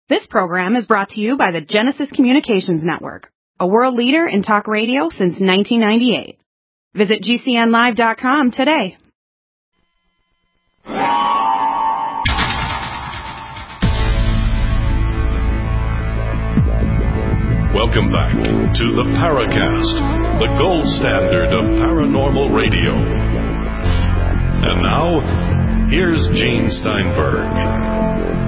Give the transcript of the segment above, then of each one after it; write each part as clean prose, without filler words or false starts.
This program is brought to you by the Genesis Communications Network, a world leader in talk radio since 1998. Visit GCNlive.com today. Welcome back to the Paracast, the gold standard of paranormal radio. And now, here's Gene Steinberg.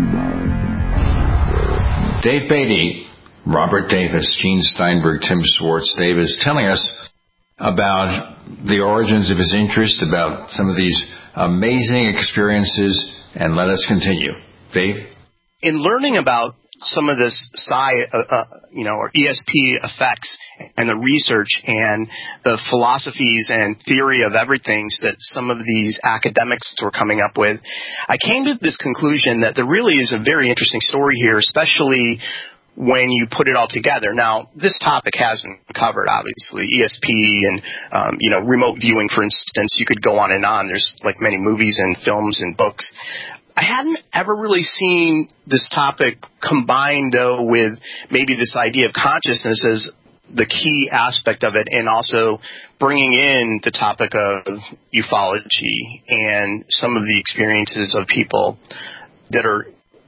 Dave Beatty, Robert Davis, Gene Steinberg, Tim Swartz Davis, telling us about the origins of his interest, about some of these amazing experiences, and let us continue. Dave? In learning about some of this or ESP effects and the research and the philosophies and theory of everything that some of these academics were coming up with, I came to this conclusion that there really is a very interesting story here, especially when you put it all together. Now, this topic has been covered, obviously, ESP and, remote viewing, for instance. You could go on and on. There's like many movies and films and books. I hadn't ever really seen this topic combined, though, with maybe this idea of consciousness as the key aspect of it, and also bringing in the topic of ufology and some of the experiences of people that are,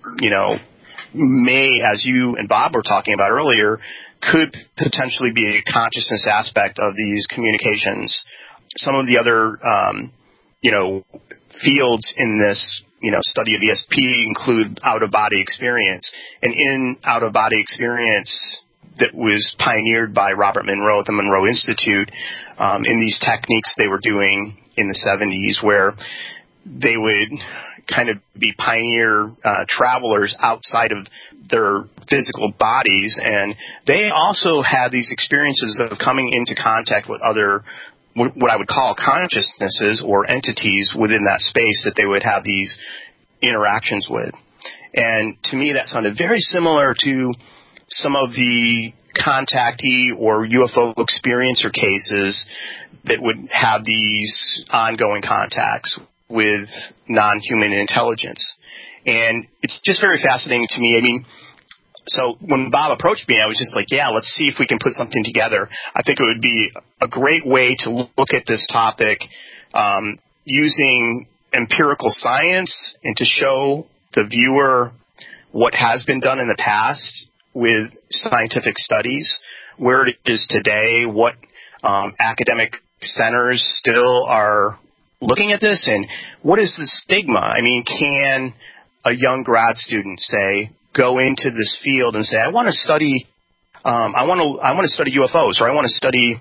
may, as you and Bob were talking about earlier, could potentially be a consciousness aspect of these communications. Some of the other, fields in this study of ESP include out-of-body experience. And in out-of-body experience that was pioneered by Robert Monroe at the Monroe Institute, in these techniques they were doing in the 70s, where they would kind of be pioneer travelers outside of their physical bodies. And they also had these experiences of coming into contact with other what I would call consciousnesses or entities within that space that they would have these interactions with. And to me, that sounded very similar to some of the contactee or UFO experiencer cases that would have these ongoing contacts with non-human intelligence. And it's just very fascinating to me. I mean, so when Bob approached me, I was just like, yeah, let's see if we can put something together. I think it would be a great way to look at this topic using empirical science and to show the viewer what has been done in the past with scientific studies, where it is today, what academic centers still are looking at this, and what is the stigma? I mean, can a young grad student, say, go into this field and say, I want to study, I want to study UFOs, or I want to study,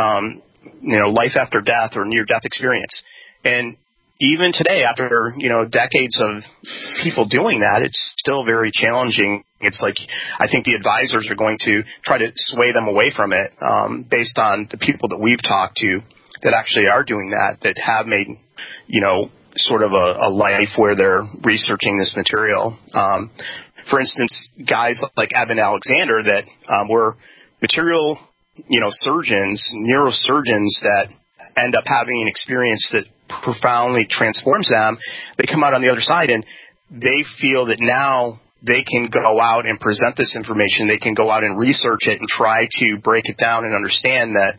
life after death or near-death experience. And even today, after, decades of people doing that, it's still very challenging. It's like, I think the advisors are going to try to sway them away from it, based on the people that we've talked to that actually are doing that have made, sort of a life where they're researching this material. For instance, guys like Eben Alexander that were material, surgeons, neurosurgeons that end up having an experience that profoundly transforms them. They come out on the other side and they feel that now they can go out and present this information. They can go out and research it and try to break it down and understand that,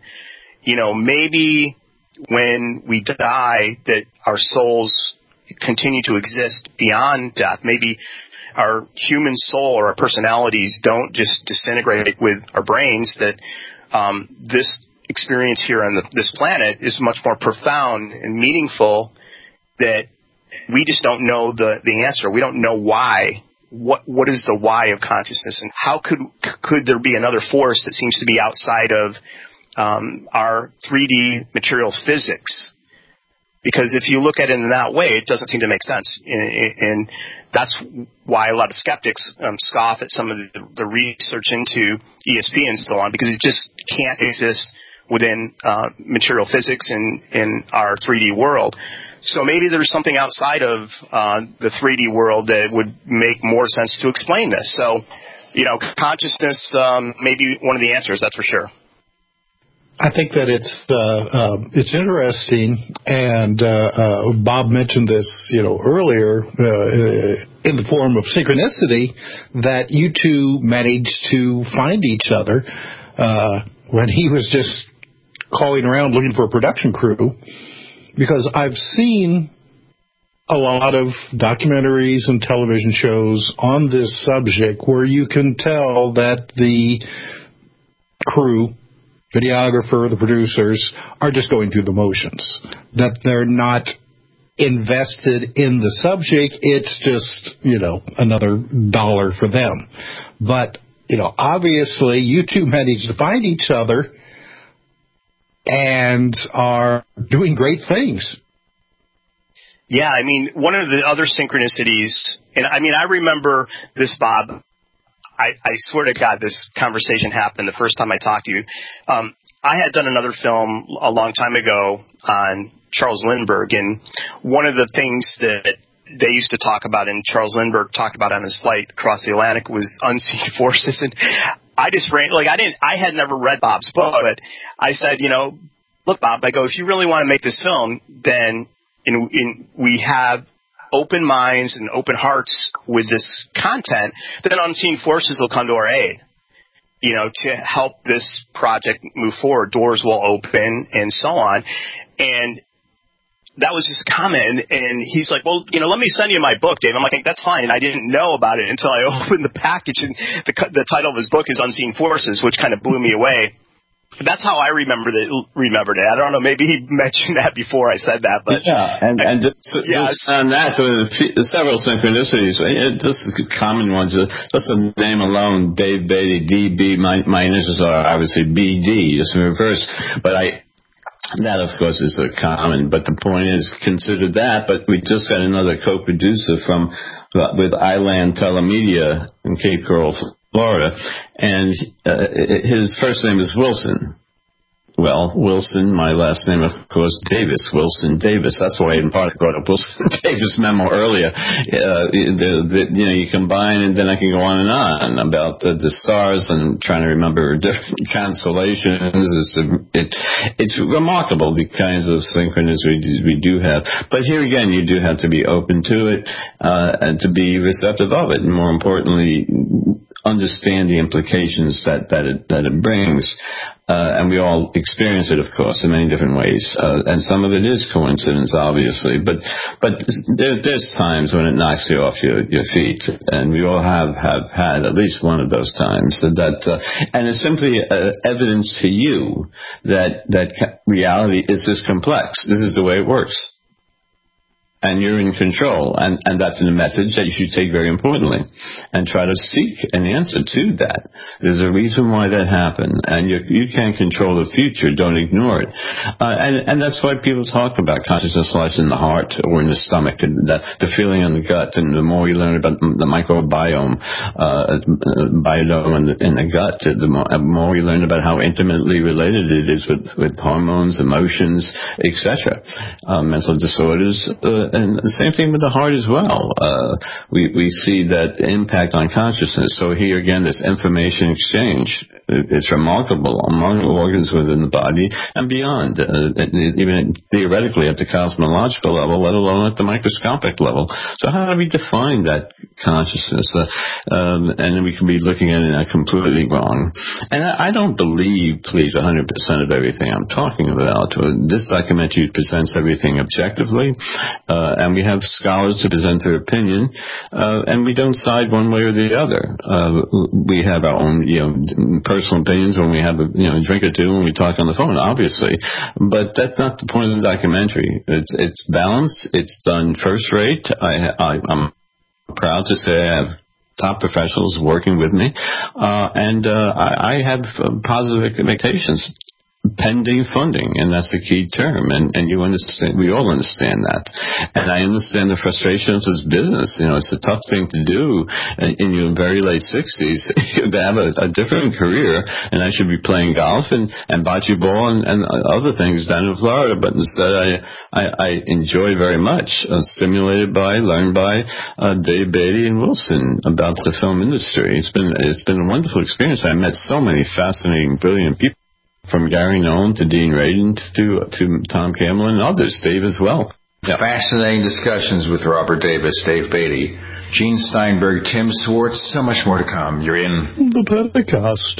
maybe when we die that our souls continue to exist beyond death. Maybe our human soul or our personalities don't just disintegrate with our brains, that this experience here on this planet is much more profound and meaningful, that we just don't know the answer. We don't know why. What is the why of consciousness, and how could there be another force that seems to be outside of our 3D material physics? Because if you look at it in that way, it doesn't seem to make sense. And that's why a lot of skeptics scoff at some of the research into ESP and so on, because it just can't exist within material physics in our 3D world. So maybe there's something outside of the 3D world that would make more sense to explain this. So, consciousness may be one of the answers, that's for sure. I think that it's interesting, and Bob mentioned this, earlier in the form of synchronicity, that you two managed to find each other when he was just calling around looking for a production crew. Because I've seen a lot of documentaries and television shows on this subject where you can tell that the crew, videographer, the producers, are just going through the motions, that they're not invested in the subject. It's just, another dollar for them. But, obviously you two managed to find each other and are doing great things. Yeah, one of the other synchronicities, and I remember this, Bob. I swear to God, this conversation happened the first time I talked to you. I had done another film a long time ago on Charles Lindbergh, and one of the things that they used to talk about, and Charles Lindbergh talked about on his flight across the Atlantic, was unseen forces. And I just I had never read Bob's book, but I said, look, Bob, I go, if you really want to make this film, then we have open minds and open hearts with this content, then unseen forces will come to our aid, to help this project move forward. Doors will open and so on. And that was his comment. And he's like, well, let me send you my book, Dave. I'm like, that's fine. And I didn't know about it until I opened the package, and the title of his book is Unseen Forces, which kind of blew me away. That's how I remembered it. I don't know. Maybe he mentioned that before I said that, but and just on that, so several synchronicities, just common ones. Just the name alone, Dave Beatty, DB. My initials are obviously BD, just in reverse. But that, of course, is a common. But the point is, consider that. But we just got another co-producer with Island Telemedia in Cape Coral, Florida, and his first name is Wilson. Well, Wilson, my last name, of course, Davis, Wilson Davis. That's why I in part brought up Wilson Davis' memo earlier. You combine, and then I can go on and on about the stars and trying to remember different constellations. It's remarkable, the kinds of synchronicities we do have. But here again, you do have to be open to it and to be receptive of it, and more importantly, understand the implications that it brings. And we all experience it, of course, in many different ways. And some of it is coincidence, obviously. But there's times when it knocks you off your feet. And we all have had at least one of those times. And it's simply evidence to you that reality is this complex. This is the way it works. And you're in control, and that's a message that you should take very importantly, and try to seek an answer to that. There's a reason why that happened, and you can't control the future. Don't ignore it. And that's why people talk about consciousness lies in the heart or in the stomach, and the feeling in the gut. And the more we learn about the microbiome, biodome in the gut, the more we learn about how intimately related it is with hormones, emotions, etc., mental disorders. And the same thing with the heart as well. We see that impact on consciousness. So here again, this information exchange, it's remarkable among organs within the body and beyond, even theoretically at the cosmological level, let alone at the microscopic level. So how do we define that consciousness? And we can be looking at it completely wrong. And I don't believe, please, 100% of everything I'm talking about. This documentary presents everything objectively. And we have scholars to present their opinion, and we don't side one way or the other. We have our own, personal opinions when we have a drink or two when we talk on the phone, obviously. But that's not the point of the documentary. It's balanced. It's done first rate. I'm proud to say I have top professionals working with me, and I have positive expectations. Pending funding, and that's the key term, and you understand, we all understand that, and I understand the frustration of this business. It's a tough thing to do in your very late 60s to have a different career, and I should be playing golf and bocce ball and other things down in Florida, but instead I enjoy very much, stimulated by, learned by Dave Beatty and Wilson about the film industry. It's been a wonderful experience. I met so many fascinating, brilliant people From Gary Nolan to Dean Radin to Tom Campbell and others, Dave as well. Yeah. Fascinating discussions with Robert Davis, Dave Beatty, Gene Steinberg, Tim Swartz, so much more to come. You're in the Paracast.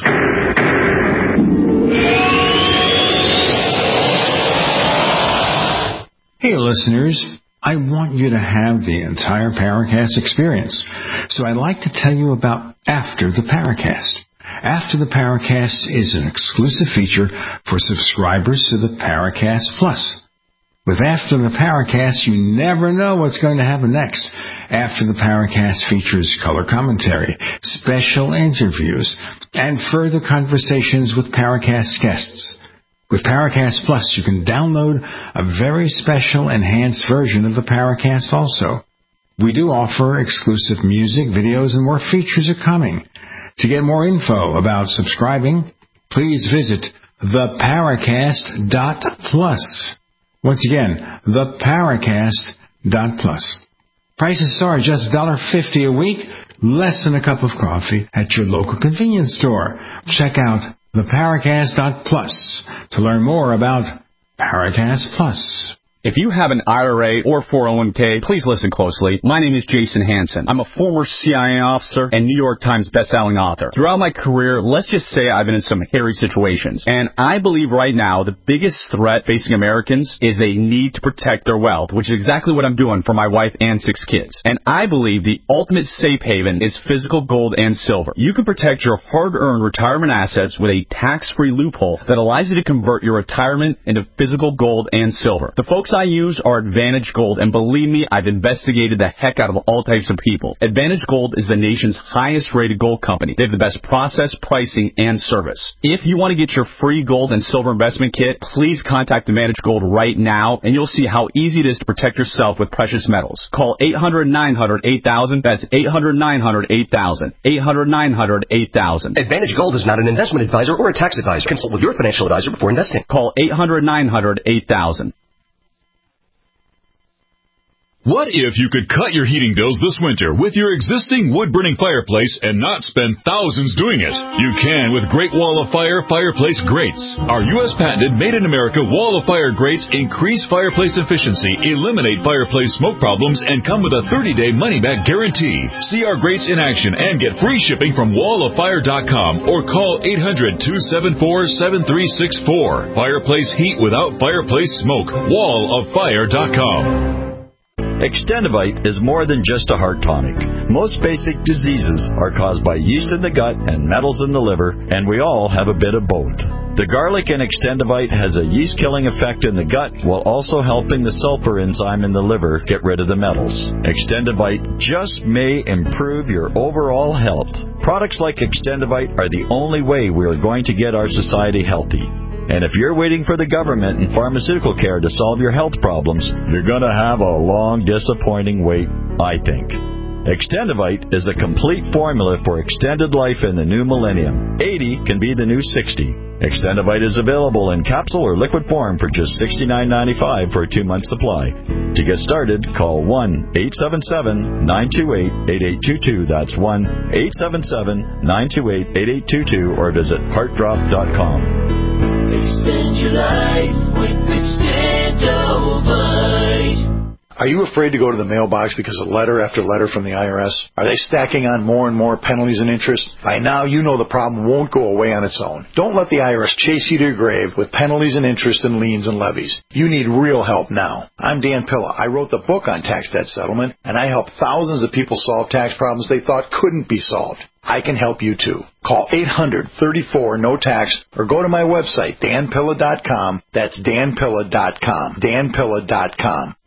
Hey, listeners. I want you to have the entire Paracast experience. So I'd like to tell you about After the Paracast. After the Paracast is an exclusive feature for subscribers to the Paracast Plus. With After the Paracast, you never know what's going to happen next. After the Paracast features color commentary, special interviews, and further conversations with Paracast guests. With Paracast Plus, you can download a very special enhanced version of the Paracast also. We do offer exclusive music, videos, and more features are coming. To get more info about subscribing, please visit theparacast.plus. Once again, theparacast.plus. Prices are just $1.50 a week, less than a cup of coffee at your local convenience store. Check out theparacast.plus to learn more about Paracast Plus. If you have an IRA or 401k, please listen closely. My name is Jason Hansen. I'm a former CIA officer and New York Times bestselling author. Throughout my career, let's just say I've been in some hairy situations. And I believe right now the biggest threat facing Americans is they need to protect their wealth, which is exactly what I'm doing for my wife and 6 kids. And I believe the ultimate safe haven is physical gold and silver. You can protect your hard-earned retirement assets with a tax-free loophole that allows you to convert your retirement into physical gold and silver. The folks I use are Advantage Gold, and believe me, I've investigated the heck out of all types of people. Advantage Gold is the nation's highest-rated gold company. They have the best process, pricing, and service. If you want to get your free gold and silver investment kit, please contact Advantage Gold right now, and you'll see how easy it is to protect yourself with precious metals. Call 800-900-8000. That's 800-900-8000. 800-900-8000. Advantage Gold is not an investment advisor or a tax advisor. Consult with your financial advisor before investing. Call 800-900-8000. What if you could cut your heating bills this winter with your existing wood-burning fireplace and not spend thousands doing it? You can with Great Wall of Fire fireplace grates. Our U.S. patented made-in-America Wall of Fire grates increase fireplace efficiency, eliminate fireplace smoke problems, and come with a 30-day money-back guarantee. See our grates in action and get free shipping from walloffire.com or call 800-274-7364. Fireplace heat without fireplace smoke. walloffire.com. Extendivite is more than just a heart tonic. Most basic diseases are caused by yeast in the gut and metals in the liver, and we all have a bit of both. The garlic in Extendivite has a yeast-killing effect in the gut while also helping the sulfur enzyme in the liver get rid of the metals. Extendivite just may improve your overall health. Products like Extendivite are the only way we are going to get our society healthy. And if you're waiting for the government and pharmaceutical care to solve your health problems, you're going to have a long, disappointing wait, I think. Extendivite is a complete formula for extended life in the new millennium. 80 can be the new 60. Extendivite is available in capsule or liquid form for just $69.95 for a 2-month supply. To get started, call 1-877-928-8822. That's 1-877-928-8822 or visit heartdrop.com. Extend your life with Extendivite. Are you afraid to go to the mailbox because of letter after letter from the IRS? Are they stacking on more and more penalties and interest? By now, you know the problem won't go away on its own. Don't let the IRS chase you to your grave with penalties and interest and liens and levies. You need real help now. I'm Dan Pilla. I wrote the book on tax debt settlement, and I help thousands of people solve tax problems they thought couldn't be solved. I can help you too. Call 800-34-NO-TAX or go to my website, danpilla.com. That's danpilla.com. danpilla.com.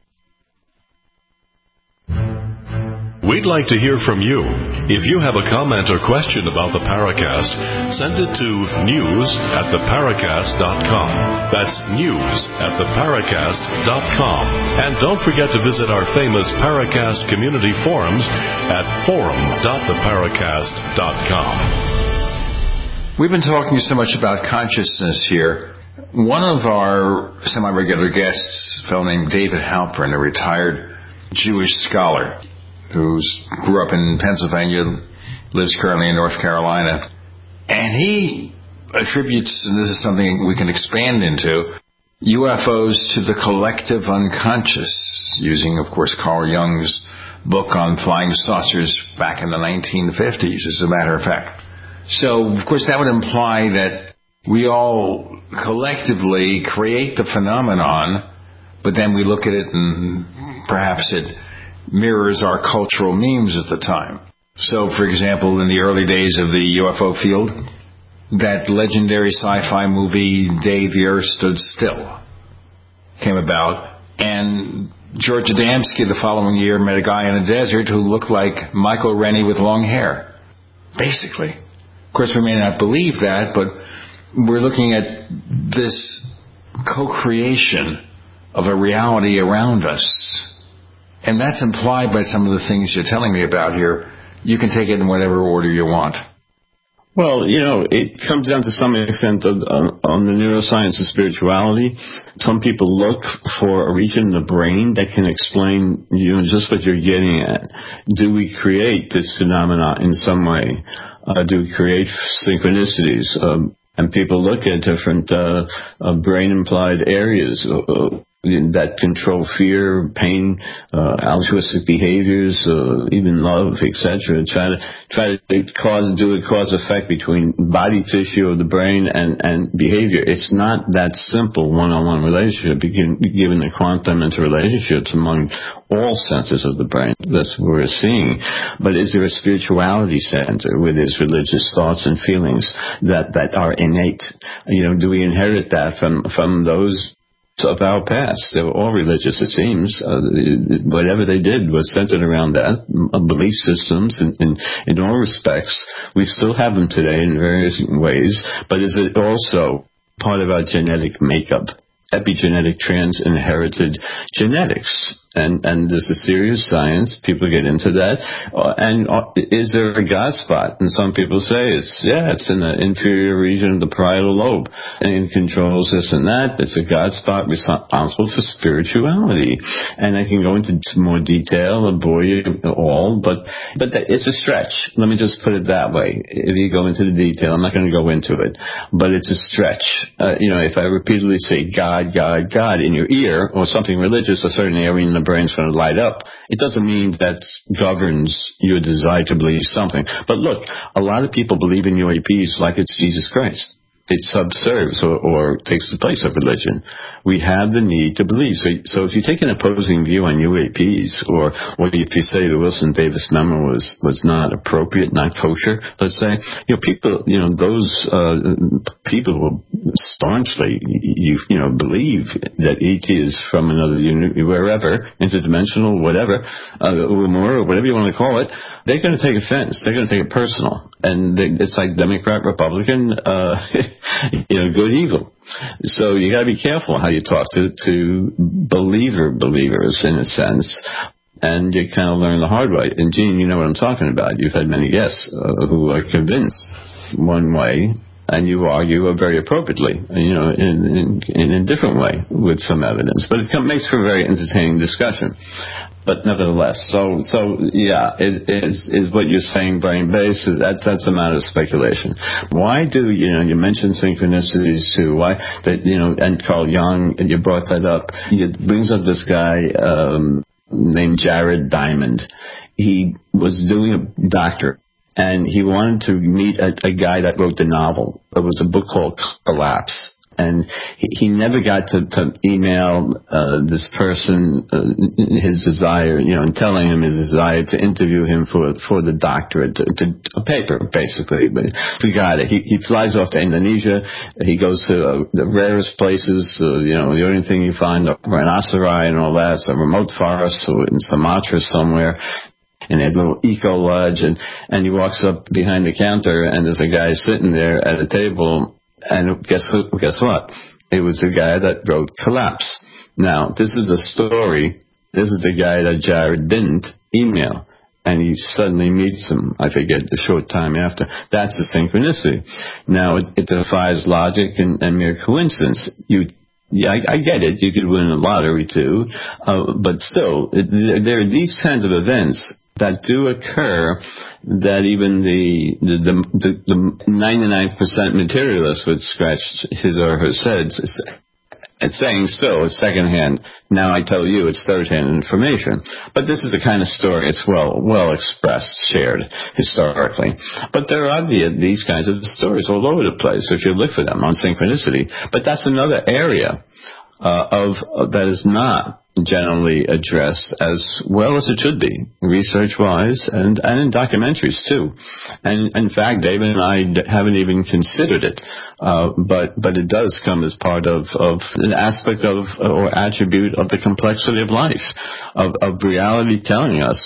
We'd like to hear from you. If you have a comment or question about the Paracast, send it to news@theparacast.com. That's news@theparacast.com. And don't forget to visit our famous Paracast community forums at forum.theparacast.com. We've been talking so much about consciousness here. One of our semi-regular guests, a fellow named David Halpern, a retired Jewish scholar who grew up in Pennsylvania, lives currently in North Carolina, and he attributes, and this is something we can expand into, UFOs to the collective unconscious, using, of course, Carl Jung's book on flying saucers back in the 1950s, as a matter of fact. So, of course, that would imply that we all collectively create the phenomenon, but then we look at it and perhaps it mirrors our cultural memes at the time. So, for example, in the early days of the UFO field, that legendary sci-fi movie, Day the Earth Stood Still, came about, and George Adamski the following year met a guy in the desert who looked like Michael Rennie with long hair, basically. Of course, we may not believe that, but we're looking at this co-creation of a reality around us. And that's implied by some of the things you're telling me about here. You can take it in whatever order you want. Well, it comes down to some extent on the neuroscience of spirituality. Some people look for a region in the brain that can explain, just what you're getting at. Do we create this phenomena in some way? Do we create synchronicities? And people look at different brain-implied areas that control fear, pain, altruistic behaviors, even love, etc. Try to do a cause-effect between body tissue of the brain and behavior. It's not that simple one-on-one relationship, given the quantum interrelationships among all centers of the brain. That's what we're seeing. But is there a spirituality center where there's religious thoughts and feelings that are innate? Do we inherit that from those of our past? They were all religious, it seems. Whatever they did was centered around that, belief systems in all respects. We still have them today in various ways, but is it also part of our genetic makeup? Epigenetic trans-inherited genetics. And this is serious science. People get into that. And is there a God spot? And some people say it's in the inferior region of the parietal lobe, and it controls this and that. It's a God spot responsible for spirituality. And I can go into more detail and bore you all, but it's a stretch. Let me just put it that way. If you go into the detail, I'm not going to go into it, but it's a stretch. If I repeatedly say God, God, God in your ear, or something religious, a certain area in the brain's going to light up. It doesn't mean that governs your desire to believe something. But look, a lot of people believe in UAPs like it's Jesus Christ. It subserves or takes the place of religion. We have the need to believe. So if you take an opposing view on UAPs, or if you say the Wilson Davis memo was not appropriate, not kosher, let's say, those people will staunchly, believe that ET is from another wherever, interdimensional, whatever, or whatever you want to call it. They're going to take offense. They're going to take it personal. And it's like Democrat, Republican, good, evil. So you got to be careful how you talk to believers in a sense, and you kind of learn the hard way. And Gene, you know what I'm talking about. You've had many guests who are convinced one way, and you argue very appropriately, in a different way with some evidence. But it makes for a very entertaining discussion. But nevertheless, is what you're saying brain-based? That's a matter of speculation. Why do, you mentioned synchronicities too, why that, and Carl Jung, and you brought that up, it brings up this guy named Jared Diamond. He was doing a doctorate, and he wanted to meet a guy that wrote the novel. It was a book called Collapse. And he never got to email this person his desire, and telling him his desire to interview him for the doctorate, to a paper, basically. But he got it. He flies off to Indonesia. He goes to the rarest places. The only thing you find are rhinoceros and all that. It's a remote forest in Sumatra somewhere. In a little eco lodge, and he walks up behind the counter, and there's a guy sitting there at a table. And guess what? It was the guy that wrote Collapse. Now, this is a story. This is the guy that Jared didn't email. And he suddenly meets him, I forget, a short time after. That's a synchronicity. Now, it defies logic and mere coincidence. I get it. You could win a lottery, too. But still, there are these kinds of events that do occur that even the 99% materialist would scratch his or her head. It's saying still it's secondhand. Now I tell you it's third-hand information. But this is the kind of story it's well expressed, shared historically. But there are these kinds of stories all over the place if you look for them on synchronicity. But that's another area that is not generally addressed as well as it should be, research-wise, and in documentaries too. And in fact, David and I haven't even considered it, but it does come as part of an aspect of or attribute of the complexity of life, of reality telling us,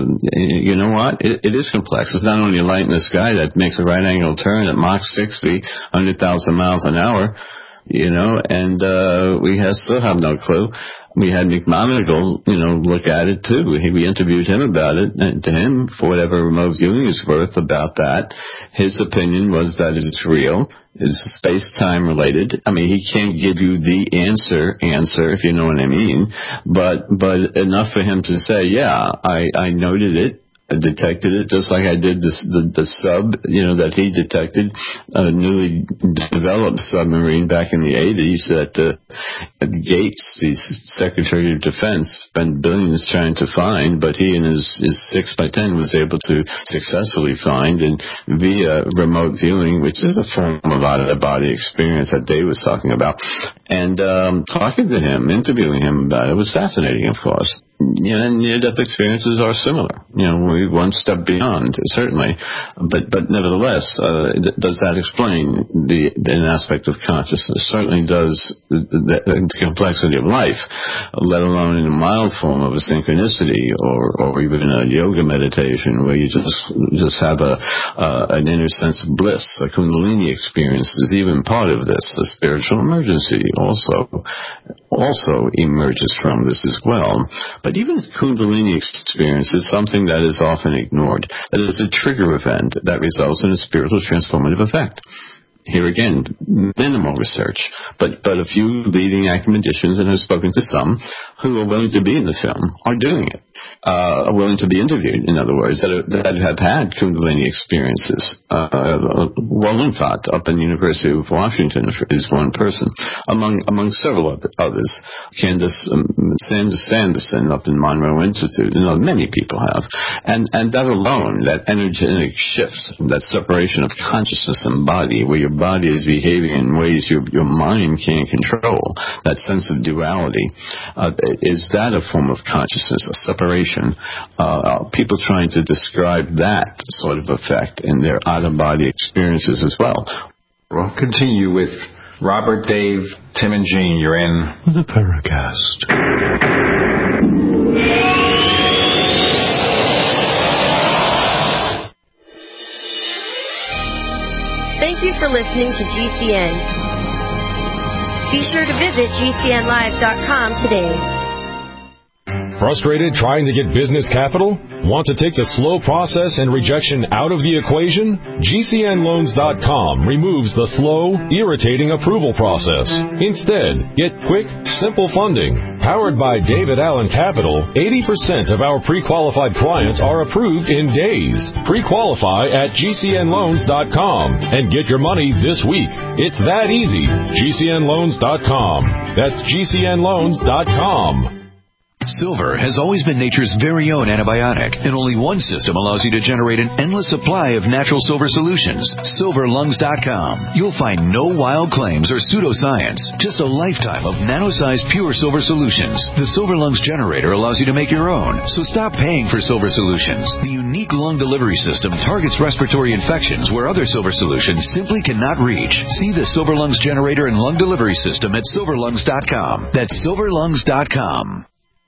you know what, it is complex. It's not only a light in the sky that makes a right-angle turn at Mach 60, 100,000 miles an hour, you know, and we still have no clue. We had McMonagle, look at it too. We interviewed him about it, and to him, for whatever remote viewing is worth about that, his opinion was that it's real, it's space-time related. I mean, he can't give you the answer, if you know what I mean, but enough for him to say, yeah, I noted it. I detected it just like I did the sub, that he detected, a newly developed submarine back in the 80s that Gates, the Secretary of Defense, spent billions trying to find, but he and his 6x10 was able to successfully find, and via remote viewing, which is a form of out-of-the-body experience that Dave was talking about, and talking to him, interviewing him about it was fascinating, of course. And near-death experiences are similar. We're one step beyond, certainly. But nevertheless, does that explain an aspect of consciousness? Certainly does the complexity of life, let alone in a mild form of a synchronicity or even a yoga meditation where you just have an inner sense of bliss. A Kundalini experience is even part of this. A spiritual emergency also emerges from this as well. But even Kundalini experience is something that is often ignored. That is a trigger event that results in a spiritual transformative effect. Here again, minimal research, but a few leading academicians, and I've spoken to some, who are willing to be in the film, are doing it. Are willing to be interviewed, in other words, that have had Kundalini experiences. Wollencott up in the University of Washington is one person, among several others. Candace Sanderson up in Monroe Institute, many people have. And that alone, that energetic shift, that separation of consciousness and body, where your body is behaving in ways your mind can't control, that sense of duality, is that a form of consciousness, a separation? People trying to describe that sort of effect in their out-of-body experiences as well. We'll continue with Robert, Dave, Tim, and Gene. You're in the Paracast. Thank you for listening to GCN. Be sure to visit GCNlive.com today. Frustrated trying to get business capital? Want to take the slow process and rejection out of the equation? GCNloans.com removes the slow, irritating approval process. Instead, get quick, simple funding. Powered by David Allen Capital, 80% of our pre-qualified clients are approved in days. Pre-qualify at GCNloans.com and get your money this week. It's that easy. GCNloans.com. That's GCNloans.com. Silver has always been nature's very own antibiotic, and only one system allows you to generate an endless supply of natural silver solutions. SilverLungs.com. You'll find no wild claims or pseudoscience, just a lifetime of nano-sized pure silver solutions. The Silver Lungs generator allows you to make your own, so stop paying for silver solutions. The unique lung delivery system targets respiratory infections where other silver solutions simply cannot reach. See the Silver Lungs generator and lung delivery system at SilverLungs.com. That's SilverLungs.com.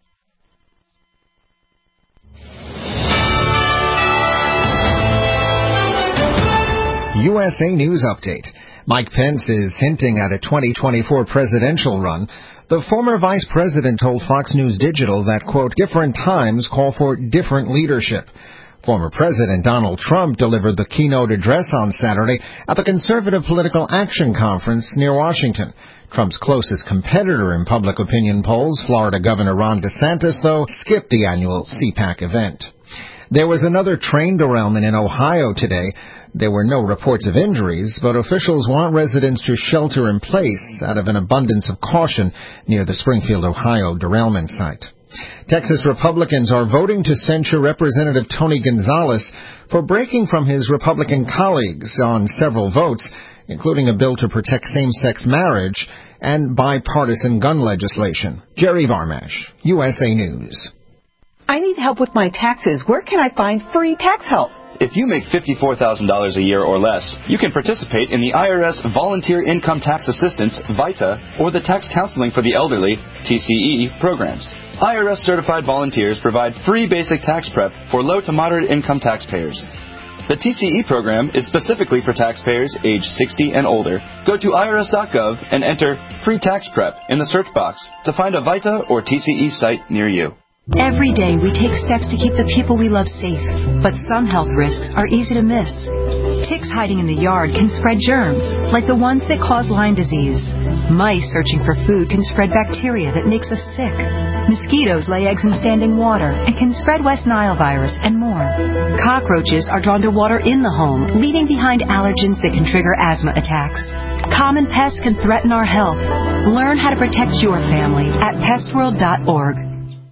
USA News Update. Mike Pence is hinting at a 2024 presidential run. The former vice president told Fox News Digital that, quote, different times call for different leadership. Former President Donald Trump delivered the keynote address on Saturday at the Conservative Political Action Conference near Washington. Trump's closest competitor in public opinion polls, Florida Governor Ron DeSantis, though, skipped the annual CPAC event. There was another train derailment in Ohio today. There were no reports of injuries, but officials want residents to shelter in place out of an abundance of caution near the Springfield, Ohio derailment site. Texas Republicans are voting to censure Representative Tony Gonzalez for breaking from his Republican colleagues on several votes, including a bill to protect same-sex marriage and bipartisan gun legislation. Jerry Varmash, USA News. I need help with my taxes. Where can I find free tax help? If you make $54,000 a year or less, you can participate in the IRS Volunteer Income Tax Assistance, VITA, or the Tax Counseling for the Elderly, TCE, programs. IRS-certified volunteers provide free basic tax prep for low to moderate income taxpayers. The TCE program is specifically for taxpayers age 60 and older. Go to irs.gov and enter Free Tax Prep in the search box to find a VITA or TCE site near you. Every day we take steps to keep the people we love safe, but some health risks are easy to miss. Ticks hiding in the yard can spread germs, like the ones that cause Lyme disease. Mice searching for food can spread bacteria that makes us sick. Mosquitoes lay eggs in standing water and can spread West Nile virus and more. Cockroaches are drawn to water in the home, leaving behind allergens that can trigger asthma attacks. Common pests can threaten our health. Learn how to protect your family at pestworld.org.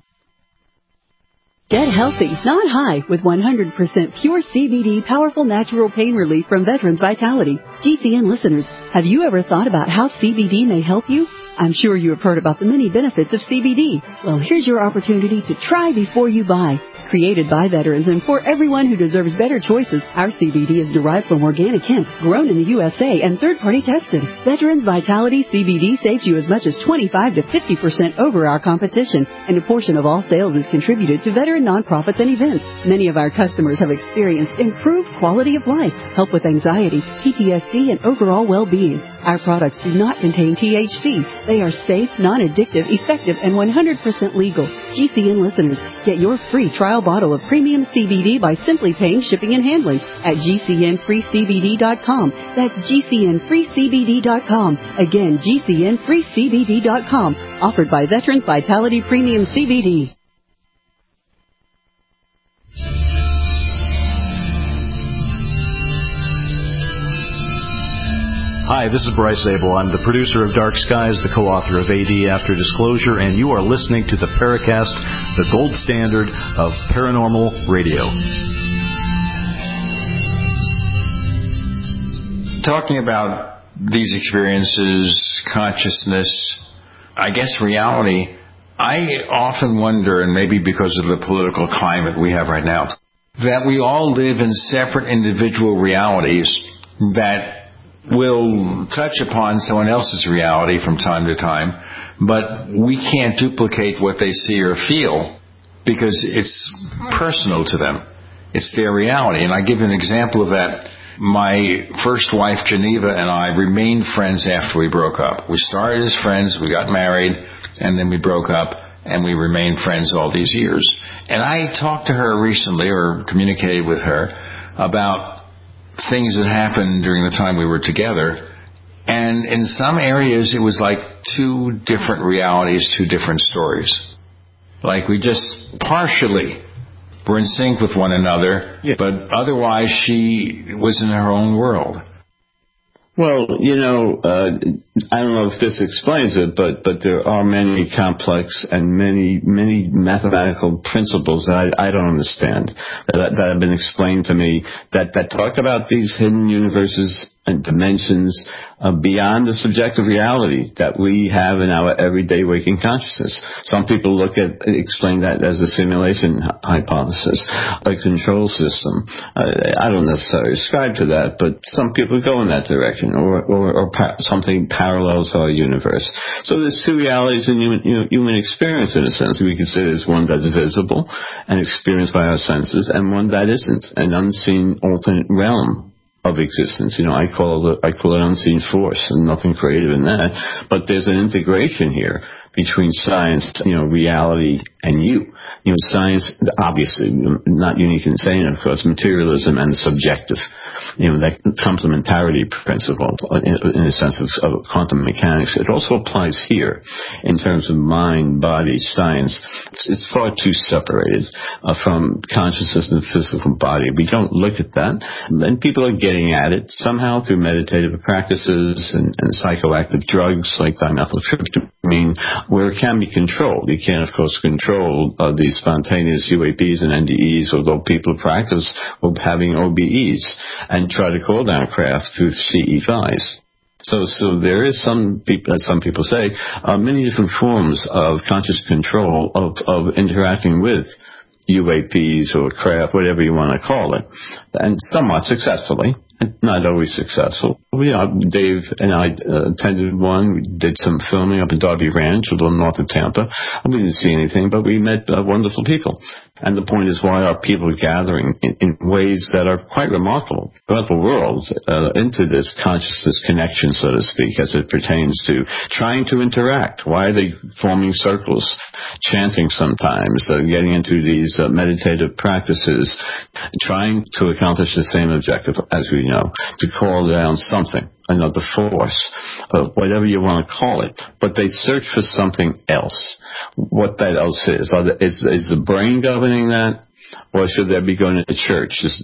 Get healthy, not high, with 100% pure CBD powerful natural pain relief from Veterans Vitality. GCN listeners, have you ever thought about how CBD may help you? I'm sure you have heard about the many benefits of CBD. Well, here's your opportunity to try before you buy. Created by veterans and for everyone who deserves better choices, our CBD is derived from organic hemp, grown in the USA, and third-party tested. Veterans Vitality CBD saves you as much as 25 to 50% over our competition, and a portion of all sales is contributed to veteran nonprofits and events. Many of our customers have experienced improved quality of life, help with anxiety, PTSD, and overall well-being. Our products do not contain THC. They are safe, non-addictive, effective, and 100% legal. GCN listeners, get your free trial bottle of premium CBD by simply paying shipping and handling at GCNFreeCBD.com. That's GCNFreeCBD.com. Again, GCNFreeCBD.com. Offered by Veterans Vitality Premium CBD. Hi, this is Bryce Abel. I'm the producer of Dark Skies, the co-author of AD After Disclosure, and you are listening to the Paracast, the gold standard of paranormal radio. Talking about these experiences, consciousness, I guess reality, I often wonder, and maybe because of the political climate we have right now, that we all live in separate individual realities that will touch upon someone else's reality from time to time, but we can't duplicate what they see or feel because it's personal to them. It's their reality. And I give you an example of that. My first wife, Geneva, and I remained friends after we broke up. We started as friends, we got married, and then we broke up, and we remained friends all these years. And I talked to her recently, or communicated with her, about things that happened during the time we were together. And in some areas, it was like two different realities, two different stories. Like we just partially were in sync with one another, but otherwise she was in her own world. Well, I don't know if this explains it, but there are many complex and many mathematical principles that I don't understand that have been explained to me that talk about these hidden universes and dimensions beyond the subjective reality that we have in our everyday waking consciousness. Some people explain that as a simulation hypothesis, a control system. I don't necessarily ascribe to that, but some people go in that direction, or something parallel to our universe. So there's two realities in human experience, in a sense. We could say there's one that's visible and experienced by our senses, and one that isn't, an unseen alternate realm of existence. I call it unseen force, and nothing creative in that. But there's an integration here between science, reality, and you. Science, obviously, not unique and insane, of course, materialism and subjective. That complementarity principle, in a sense of quantum mechanics, it also applies here in terms of mind, body, science. It's far too separated from consciousness and the physical body. We don't look at that, and people are getting at it somehow through meditative practices and psychoactive drugs like dimethyltryptamine, where it can be controlled. You can't, of course, control these spontaneous UAPs and NDEs, although people practice having OBEs and try to call down craft through CE5s. So there is some people, as some people say, many different forms of conscious control of interacting with UAPs or craft, whatever you want to call it, and somewhat successfully. Not always successful. Dave and I attended one. We did some filming up in Darby Ranch, a little north of Tampa. We didn't see anything, but we met wonderful people. And the point is, why are people gathering in ways that are quite remarkable throughout the world into this consciousness connection, so to speak, as it pertains to trying to interact? Why are they forming circles, chanting sometimes, getting into these meditative practices, trying to accomplish the same objective, as we know, to call down something, another force, whatever you want to call it, but they search for something else. What that else is the brain governing that, or should they be going to church? Is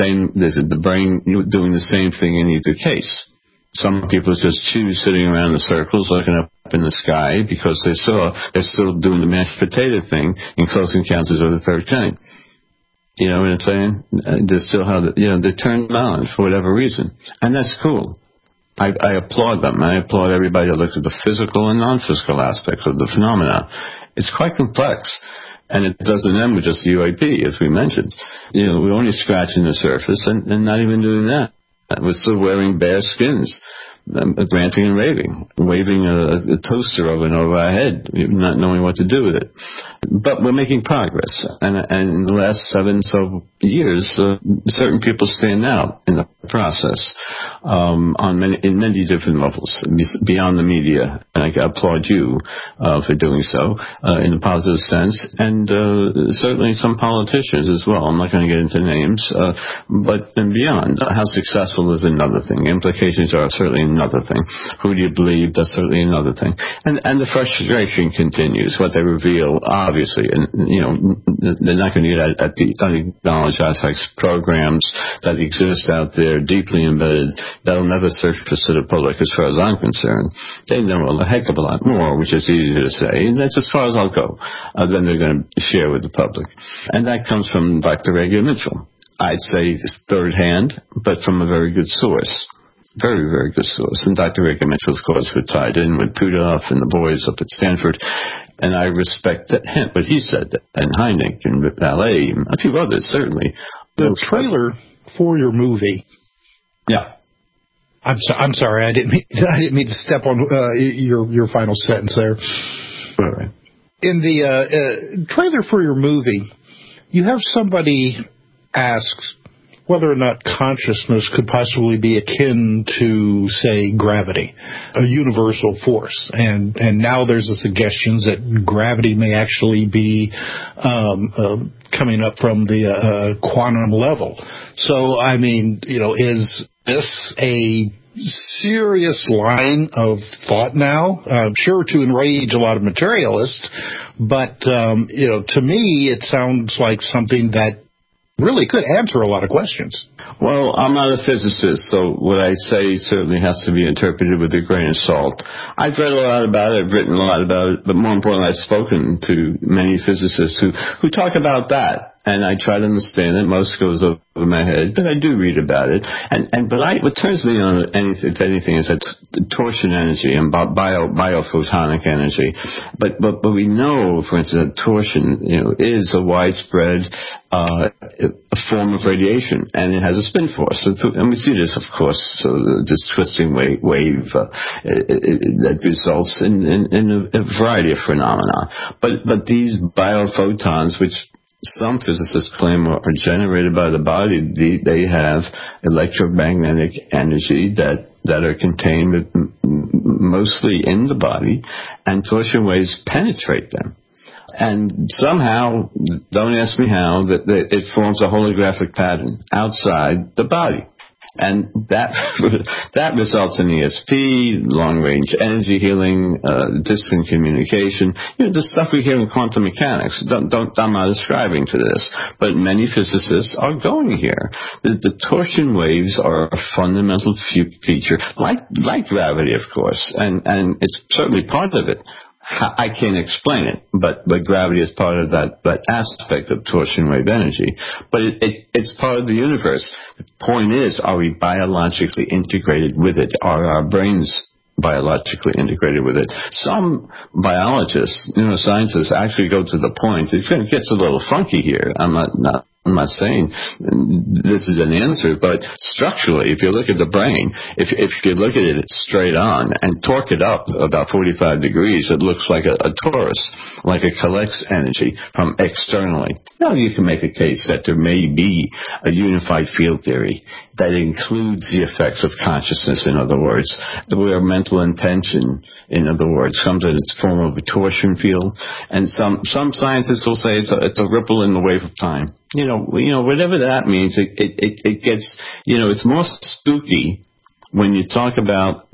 it the brain doing the same thing in either case? Some people just choose sitting around in circles looking up in the sky because they're still doing the mashed potato thing in Close Encounters of the Third Kind. You know what I'm saying? They still have, they're turned on for whatever reason, and that's cool. I applaud them. I applaud everybody that looks at the physical and non-physical aspects of the phenomena. It's quite complex, and it doesn't end with just the UAP, as we mentioned. We're only scratching the surface, and not even doing that. We're still wearing bare skins, ranting and raving, waving a toaster over and over our head, not knowing what to do with it. But we're making progress, and in the last 7 years, certain people stand out in the process in many different levels beyond the media, and I applaud you for doing so in a positive sense, and certainly some politicians as well. I'm not going to get into names, but and beyond. How successful is another thing. Implications are certainly another thing. Who do you believe? That's certainly another thing. And the frustration continues. What they reveal, obviously, and they're not going to get at the unacknowledged aspects programs that exist out there, deeply embedded, that'll never surface to the public as far as I'm concerned. They know a heck of a lot more, which is easy to say, and that's as far as I'll go, than they're going to share with the public. And that comes from Dr. Reagan Mitchell. I'd say it's third hand, but from a very good source. Very, very good source. And Dr. Reagan Mitchell, of course, was tied in with Pudov and the boys up at Stanford. And I respect him, what he said, and Hynek and Ballet, and a few others, certainly. The trailer for your movie. Yeah. I'm sorry. I didn't mean to step on your final sentence there. All right. In the trailer for your movie, you have somebody ask whether or not consciousness could possibly be akin to, say, gravity, a universal force. And now there's a suggestion that gravity may actually be coming up from the quantum level. So, I mean, is this a serious line of thought now? Sure, to enrage a lot of materialists, but, to me, it sounds like something that really could answer a lot of questions. Well, I'm not a physicist, so what I say certainly has to be interpreted with a grain of salt. I've read a lot about it, I've written a lot about it, but more importantly, I've spoken to many physicists who talk about that. And I try to understand it. Most goes over my head, but I do read about it. But what turns me on, if anything, is that torsion energy and biophotonic energy. But we know, for instance, that torsion, is a widespread a form of radiation, and it has a spin force. And we see this, of course, this twisting wave that results in a variety of phenomena. But these biophotons, which some physicists claim are generated by the body. They have electromagnetic energy that are contained mostly in the body, and torsion waves penetrate them. And somehow, don't ask me how, that it forms a holographic pattern outside the body. And that results in ESP, long-range energy healing, distant communication, the stuff we hear in quantum mechanics. I'm not ascribing to this, but many physicists are going here. The torsion waves are a fundamental feature, like gravity, of course, and it's certainly part of it. I can't explain it, but gravity is part of that aspect of torsion wave energy. But it's part of the universe. The point is, are we biologically integrated with it? Are our brains biologically integrated with it? Some biologists, neuroscientists, actually go to the point. It gets a little funky here. I'm not saying this is an answer, but structurally, if you look at the brain, if you look at it straight on and torque it up about 45 degrees, it looks like a torus, like it collects energy from externally. Now, you can make a case that there may be a unified field theory that includes the effects of consciousness, in other words, where mental intention, in other words, comes in its form of a torsion field. And some scientists will say it's a ripple in the wave of time. Whatever that means, it gets, it's more spooky when you talk about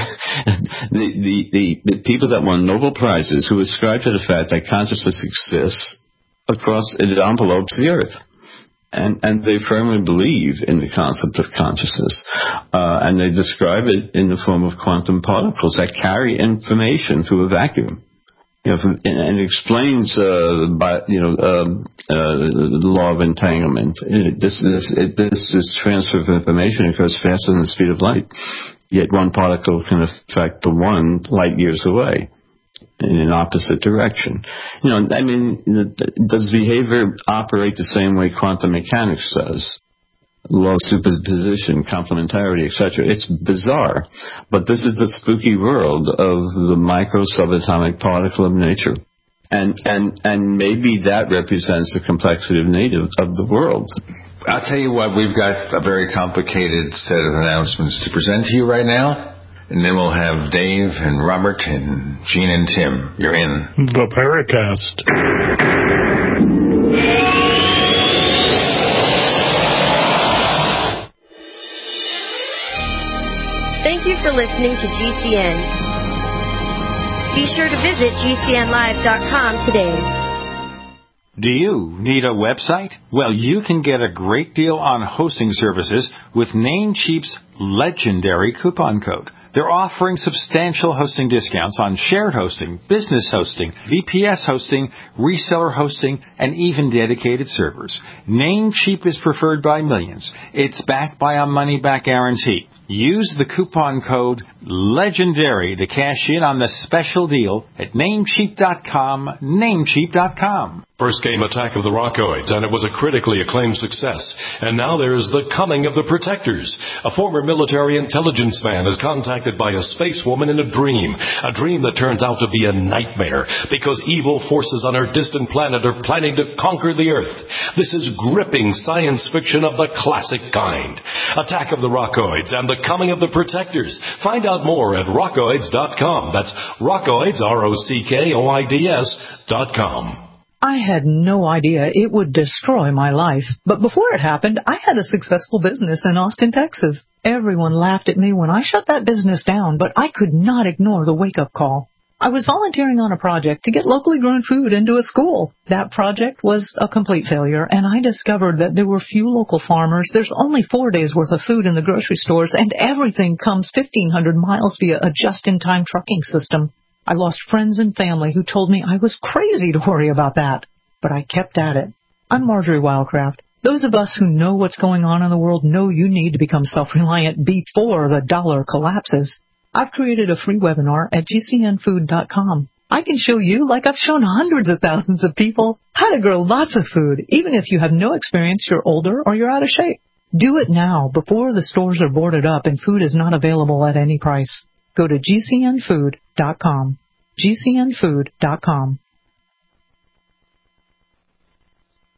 the people that won Nobel Prizes who ascribe to the fact that consciousness exists across the envelope of the Earth. And they firmly believe in the concept of consciousness. And they describe it in the form of quantum particles that carry information through a vacuum. And it explains the law of entanglement. This transfer of information occurs faster than the speed of light. Yet one particle can affect the one light years away in an opposite direction. Does behavior operate the same way quantum mechanics does? Law of superposition, complementarity, etc. It's bizarre, but this is the spooky world of the micro subatomic particle of nature, and maybe that represents the complexity of the world. I'll tell you what, we've got a very complicated set of announcements to present to you right now, and then we'll have Dave and Robert and Gene and Tim. You're in the Paracast. Thank you for listening to GCN. Be sure to visit GCNlive.com today. Do you need a website? Well, you can get a great deal on hosting services with Namecheap's legendary coupon code. They're offering substantial hosting discounts on shared hosting, business hosting, VPS hosting, reseller hosting, and even dedicated servers. Namecheap is preferred by millions. It's backed by a money-back guarantee. Use the coupon code LEGENDARY to cash in on the special deal at Namecheap.com, Namecheap.com. First came Attack of the Rockoids, and it was a critically acclaimed success. And now there is The Coming of the Protectors. A former military intelligence man is contacted by a space woman in a dream that turns out to be a nightmare because evil forces on her distant planet are planning to conquer the Earth. This is gripping science fiction of the classic kind. Attack of the Rockoids and The Coming of the Protectors. Find out more at rockoids.com. That's Rockoids, ROCKOIDS.com. I had no idea it would destroy my life. But before it happened, I had a successful business in Austin, Texas. Everyone laughed at me when I shut that business down, but I could not ignore the wake-up call. I was volunteering on a project to get locally grown food into a school. That project was a complete failure, and I discovered that there were few local farmers. There's only 4 days' worth of food in the grocery stores, and everything comes 1,500 miles via a just-in-time trucking system. I lost friends and family who told me I was crazy to worry about that. But I kept at it. I'm Marjorie Wildcraft. Those of us who know what's going on in the world know you need to become self-reliant before the dollar collapses. I've created a free webinar at GCNfood.com. I can show you, like I've shown hundreds of thousands of people, how to grow lots of food, even if you have no experience, you're older, or you're out of shape. Do it now, before the stores are boarded up and food is not available at any price. Go to GCNfood.com. GCNfood.com.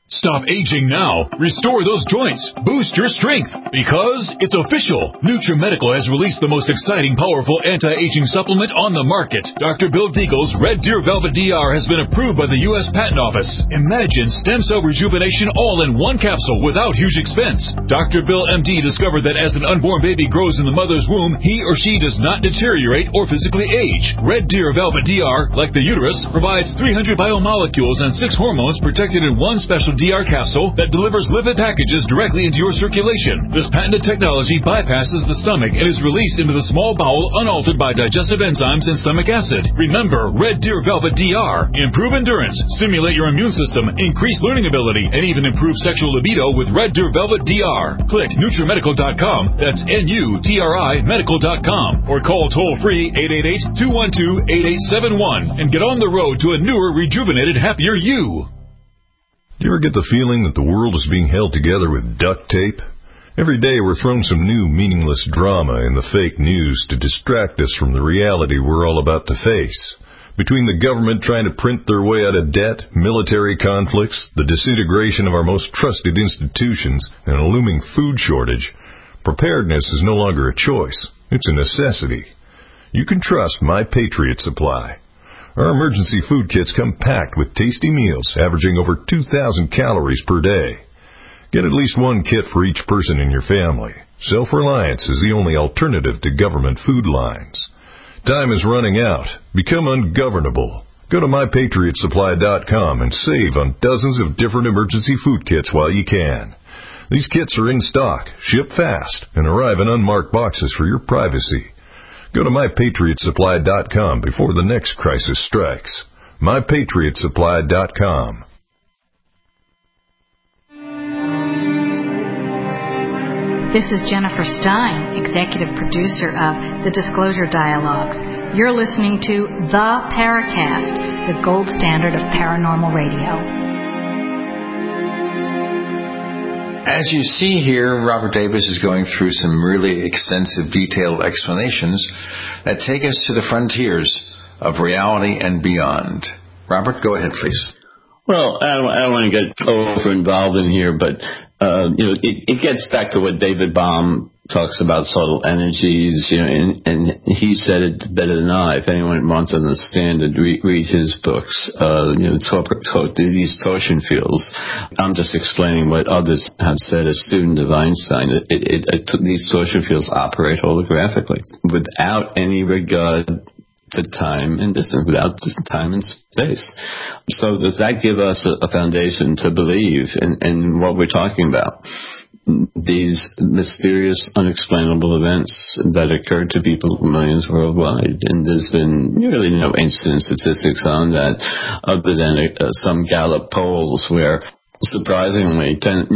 Stop aging now. Restore those joints. Boost your strength. Because it's official. NutriMedical has released the most exciting, powerful anti-aging supplement on the market. Dr. Bill Deagle's Red Deer Velvet DR has been approved by the U.S. Patent Office. Imagine stem cell rejuvenation all in one capsule without huge expense. Dr. Bill MD discovered that as an unborn baby grows in the mother's womb, he or she does not deteriorate or physically age. Red Deer Velvet DR, like the uterus, provides 300 biomolecules and 6 hormones protected in one special DR capsule that delivers lipid packages directly into your circulation. This patented technology bypasses the stomach and is released into the small bowel unaltered by digestive enzymes and stomach acid. Remember, Red Deer Velvet DR. Improve endurance, stimulate your immune system, increase learning ability, and even improve sexual libido with Red Deer Velvet DR. Click NutriMedical.com, that's NUTRI Medical.com, or call toll-free 888-212-8871 and get on the road to a newer, rejuvenated, happier you. Do you ever get the feeling that the world is being held together with duct tape? Every day we're thrown some new meaningless drama in the fake news to distract us from the reality we're all about to face. Between the government trying to print their way out of debt, military conflicts, the disintegration of our most trusted institutions, and a looming food shortage, preparedness is no longer a choice. It's a necessity. You can trust My Patriot Supply. Our emergency food kits come packed with tasty meals averaging over 2,000 calories per day. Get at least one kit for each person in your family. Self-reliance is the only alternative to government food lines. Time is running out. Become ungovernable. Go to MyPatriotSupply.com and save on dozens of different emergency food kits while you can. These kits are in stock, ship fast, and arrive in unmarked boxes for your privacy. Go to MyPatriotSupply.com before the next crisis strikes. MyPatriotSupply.com. This is Jennifer Stein, executive producer of The Disclosure Dialogues. You're listening to The Paracast, the gold standard of paranormal radio. As you see here, Robert Davis is going through some really extensive, detailed explanations that take us to the frontiers of reality and beyond. Robert, go ahead, please. Well, I don't want to get over involved in here, but it gets back to what David Baum talks about, subtle energies, and he said it better than I. If anyone wants to understand it, read his books. These torsion fields. I'm just explaining what others have said. A student of Einstein, these torsion fields operate holographically without any regard to time and distance, without time and space. So does that give us a foundation to believe in what we're talking about? These mysterious, unexplainable events that occur to people, millions worldwide. And there's been really no incident statistics on that other than some Gallup polls where surprisingly 40%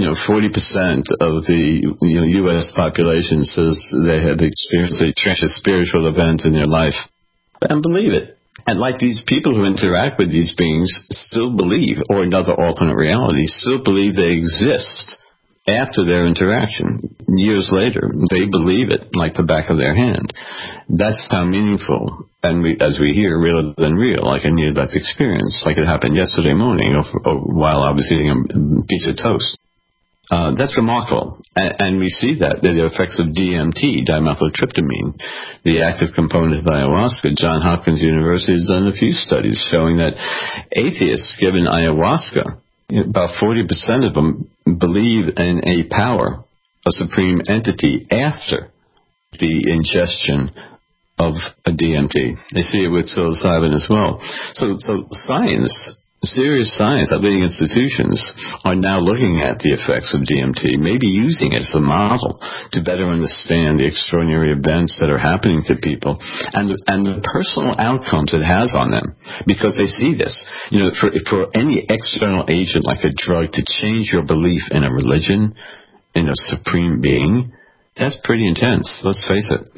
of the U.S. population says they have experienced a spiritual event in their life and believe it. And like these people who interact with these beings still believe, or another alternate reality, still believe they exist after their interaction. Years later, they believe it like the back of their hand. That's how meaningful, and as we hear, realer than real, like a near-death experience, like it happened yesterday morning while I was eating a piece of toast. That's remarkable, and we see that the effects of DMT, dimethyltryptamine, the active component of ayahuasca. Johns Hopkins University has done a few studies showing that atheists given ayahuasca, about 40% of them believe in a power, a supreme entity, after the ingestion of a DMT. They see it with psilocybin as well. So science, serious science, leading institutions are now looking at the effects of DMT, maybe using it as a model to better understand the extraordinary events that are happening to people and the personal outcomes it has on them, because they see this. For any external agent like a drug to change your belief in a religion, in a supreme being, that's pretty intense. Let's face it.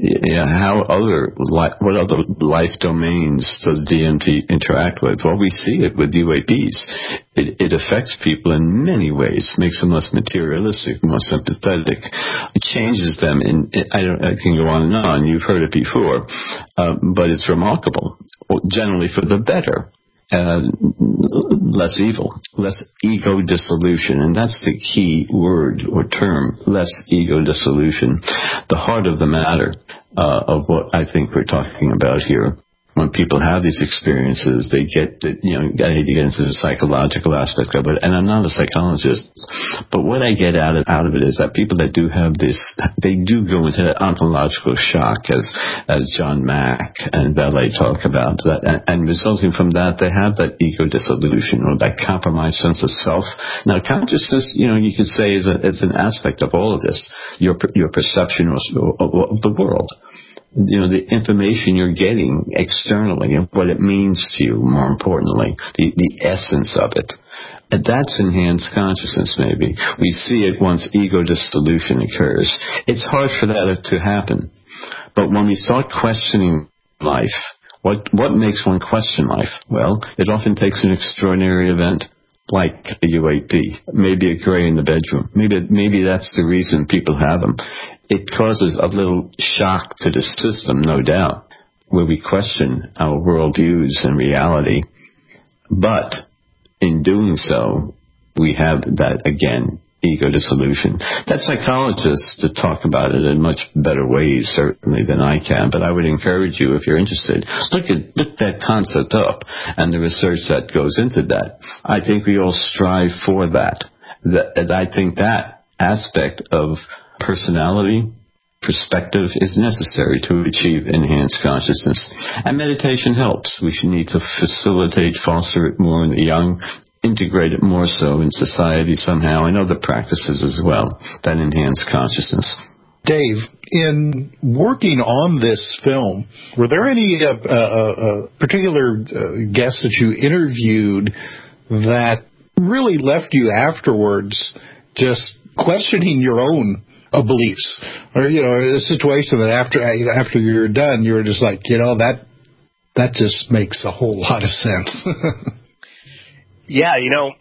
What other life domains does DMT interact with? Well, we see it with UAPs. It affects people in many ways, makes them less materialistic, more sympathetic. It changes them. I can go on and on. You've heard it before, but it's remarkable. Generally for the better. less evil, less ego dissolution. And that's the key word or term, less ego dissolution. The heart of the matter of what I think we're talking about here. When people have these experiences, they get, I need to get into the psychological aspect of it. And I'm not a psychologist, but what I get out of it is that people that do have this, they do go into that ontological shock, as John Mack and Vallée talk about. That, and resulting from that, they have that ego dissolution or that compromised sense of self. Now, consciousness, you could say is an aspect of all of this. Your perception of the world. The information you're getting externally and what it means to you, more importantly, the essence of it. And that's enhanced consciousness, maybe. We see it once ego dissolution occurs. It's hard for that to happen. But when we start questioning life, what makes one question life? Well, it often takes an extraordinary event, like a UAP, maybe a gray in the bedroom. Maybe that's the reason people have them. It causes a little shock to the system, no doubt, where we question our worldviews and reality. But in doing so, we have that, again, ego dissolution. That psychologists to talk about it in much better ways, certainly, than I can. But I would encourage you, if you're interested, look that concept up and the research that goes into that. I think we all strive for that. And I think that aspect of personality, perspective is necessary to achieve enhanced consciousness. And meditation helps. We should need to facilitate, foster it more in the young, integrate it more so in society somehow, and other practices as well that enhance consciousness. Dave, in working on this film, were there any particular guests that you interviewed that really left you afterwards just questioning your own beliefs, or a situation that after you're done, you're just like, that just makes a whole lot of sense. Yeah,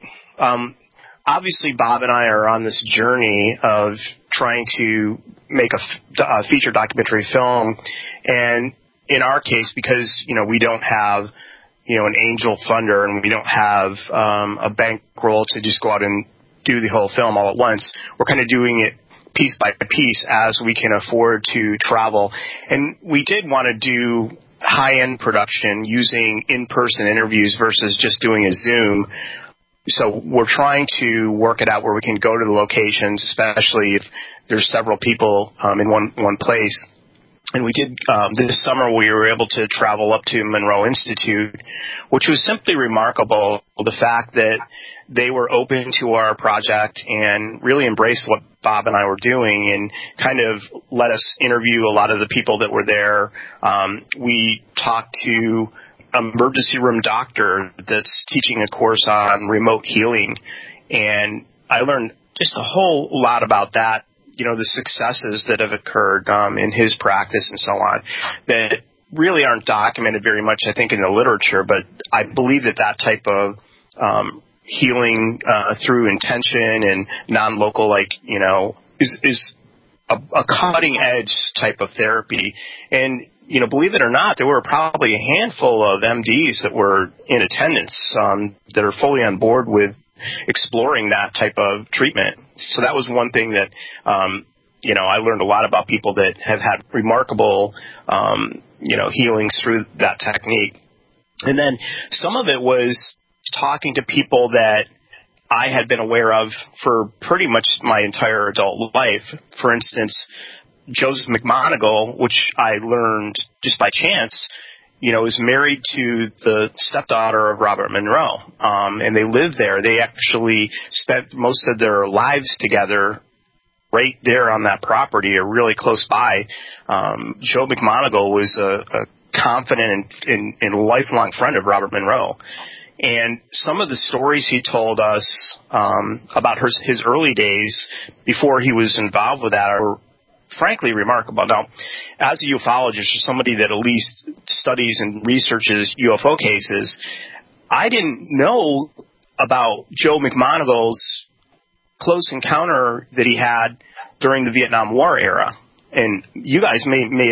obviously Bob and I are on this journey of trying to make a feature documentary film, and in our case, because we don't have an angel funder and we don't have a bankroll to just go out and do the whole film all at once, we're kind of doing it piece by piece as we can afford to travel. And we did want to do high-end production using in-person interviews versus just doing a Zoom. So we're trying to work it out where we can go to the locations, especially if there's several people in one place. And we did, this summer we were able to travel up to Monroe Institute, which was simply remarkable, the fact that they were open to our project and really embraced what Bob and I were doing and kind of let us interview a lot of the people that were there. We talked to an emergency room doctor that's teaching a course on remote healing, and I learned just a whole lot about that, the successes that have occurred in his practice and so on that really aren't documented very much, I think, in the literature. But I believe that type of healing through intention and non-local, is a cutting-edge type of therapy. And, believe it or not, there were probably a handful of MDs that were in attendance that are fully on board with exploring that type of treatment. So that was one thing that, I learned a lot about people that have had remarkable, healings through that technique. And then some of it was talking to people that I had been aware of for pretty much my entire adult life. For instance, Joseph McMoneagle, which I learned just by chance, is married to the stepdaughter of Robert Monroe, and they lived there. They actually spent most of their lives together right there on that property or really close by. Joe McMoneagle was a confident and lifelong friend of Robert Monroe. And some of the stories he told us about his early days before he was involved with that are frankly remarkable. Now, as a ufologist or somebody that at least studies and researches UFO cases, I didn't know about Joe McMoneagle's close encounter that he had during the Vietnam War era. And you guys may have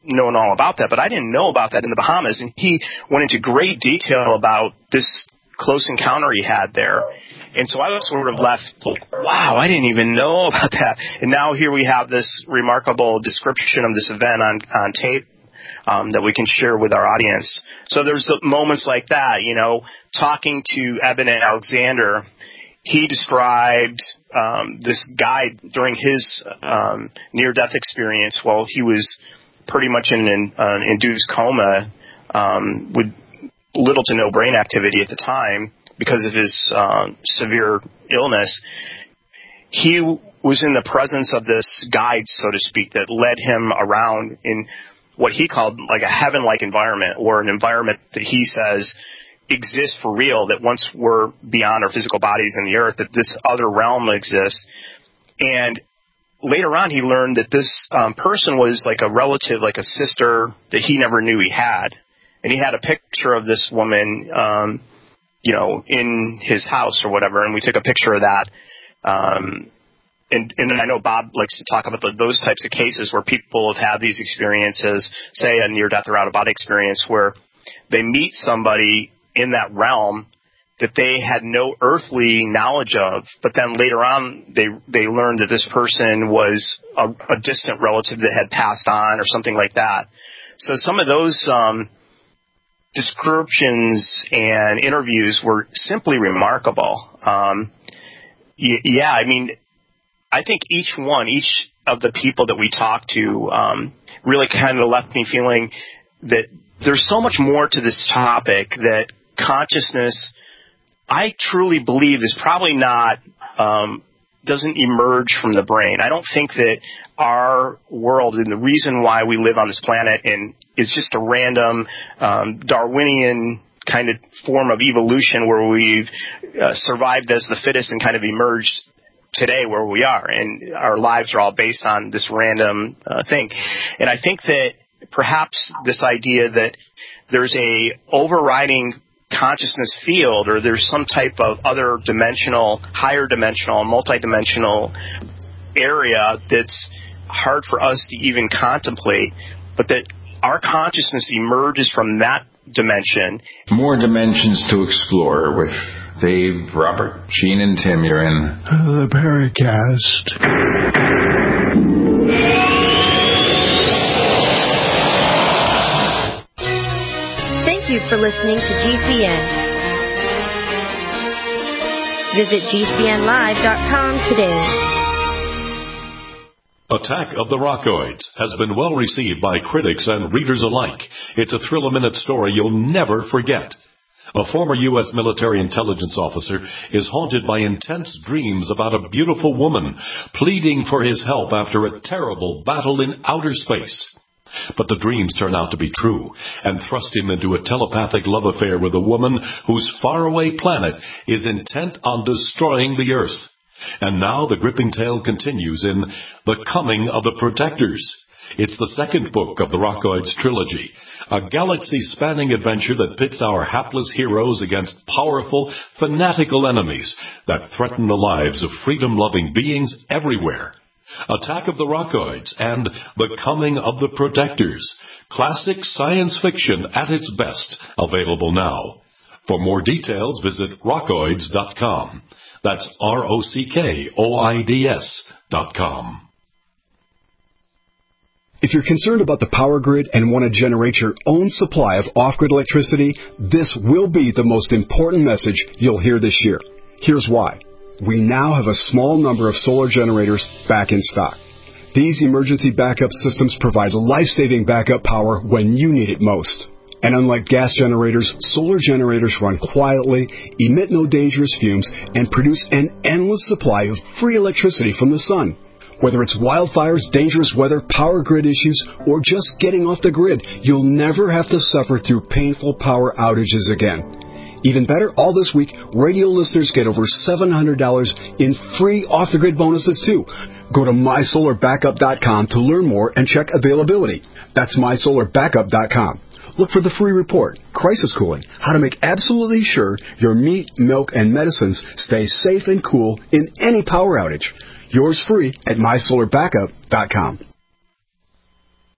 known all about that, but I didn't know about that in the Bahamas. And he went into great detail about this close encounter he had there. And so I was sort of left like, wow, I didn't even know about that. And now here we have this remarkable description of this event on tape that we can share with our audience. So there's moments like that, you know, talking to Eben Alexander. He described this guy during his near-death experience while he was pretty much in an induced coma with little to no brain activity at the time because of his severe illness. He was in the presence of this guide, so to speak, that led him around in what he called like a heaven-like environment, or an environment that he says exists for real, that once we're beyond our physical bodies in the earth, that this other realm exists. And later on, he learned that this person was like a relative, like a sister that he never knew he had. And he had a picture of this woman, you know, in his house or whatever, and we took a picture of that. And I know Bob likes to talk about those types of cases where people have had these experiences, say a near-death or out-of-body experience, where they meet somebody in that realm that they had no earthly knowledge of, but then later on they learned that this person was a distant relative that had passed on or something like that. So some of those descriptions and interviews were simply remarkable. Yeah, I mean, I think each of the people that we talked to really kind of left me feeling that there's so much more to this topic, that consciousness, I truly believe, is probably not, doesn't emerge from the brain. I don't think that our world and the reason why we live on this planet is just a random Darwinian kind of form of evolution where we've survived as the fittest and kind of emerged today where we are, and our lives are all based on this random thing. And I think that perhaps this idea that there's a overriding consciousness field, or there's some type of other dimensional, higher dimensional, multidimensional area that's hard for us to even contemplate, but that our consciousness emerges from that dimension. More dimensions to explore with Dave, Robert, Gene, and Tim. You're in the Paracast. Thank you for listening to GCN. Visit GCNlive.com today. Attack of the Rockoids has been well received by critics and readers alike. It's a thrill-a-minute story you'll never forget. A former U.S. military intelligence officer is haunted by intense dreams about a beautiful woman pleading for his help after a terrible battle in outer space. But the dreams turn out to be true and thrust him into a telepathic love affair with a woman whose faraway planet is intent on destroying the Earth. And now the gripping tale continues in The Coming of the Protectors. It's the second book of the Rockoids trilogy, a galaxy-spanning adventure that pits our hapless heroes against powerful, fanatical enemies that threaten the lives of freedom-loving beings everywhere. Attack of the Rockoids and The Coming of the Protectors. Classic science fiction at its best, available now. For more details, visit rockoids.com. That's ROCKOIDS.com. If you're concerned about the power grid and want to generate your own supply of off-grid electricity, this will be the most important message you'll hear this year. Here's why. We now have a small number of solar generators back in stock. These emergency backup systems provide life-saving backup power when you need it most. And unlike gas generators, solar generators run quietly, emit no dangerous fumes, and produce an endless supply of free electricity from the sun. Whether it's wildfires, dangerous weather, power grid issues, or just getting off the grid, you'll never have to suffer through painful power outages again. Even better, all this week, radio listeners get over $700 in free off-the-grid bonuses, too. Go to MySolarBackup.com to learn more and check availability. That's MySolarBackup.com. Look for the free report, Crisis Cooling, how to make absolutely sure your meat, milk, and medicines stay safe and cool in any power outage. Yours free at MySolarBackup.com.